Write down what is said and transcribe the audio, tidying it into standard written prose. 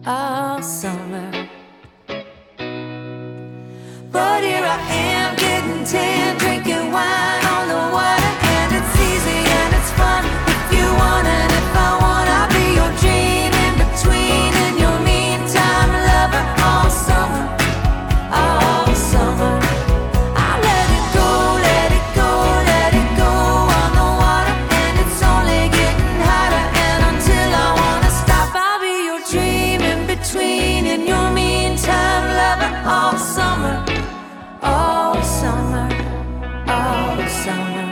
all summer. But here I am, getting tan, drinking wine on the water, and it's easy and it's fun. If you want and if I want, I'll be your dream in between, and your meantime lover all summer, all summer. I let it go, let it go, let it go on the water, and it's only getting hotter. And until I wanna stop, I'll be your dream in between, and your meantime lover all summer, all summer, all summer.